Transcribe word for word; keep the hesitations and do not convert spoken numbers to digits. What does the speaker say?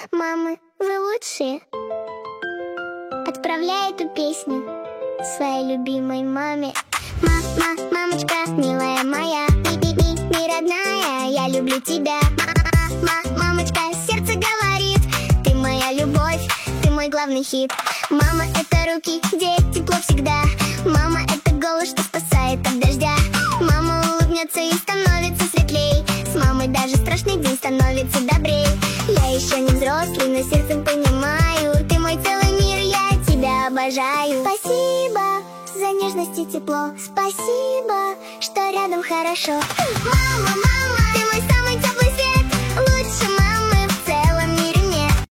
Мамы, вы лучшие. Отправляй эту песню своей любимой маме. Мама, мамочка, милая моя, ми, ми, ми, ми родная, я люблю тебя. Мама, мамочка, сердце говорит, ты моя любовь, ты мой главный хит. Мама — это руки, где тепло всегда. Мама — это голос, что спасает от дождя. Мама улыбнется и становится светлей. С мамой даже страшный день становится добрей. Я еще не взрослый, но сердцем понимаю, ты мой целый мир, я тебя обожаю. Спасибо за нежность и тепло, спасибо, что рядом хорошо. Мама, мама, ты мой самый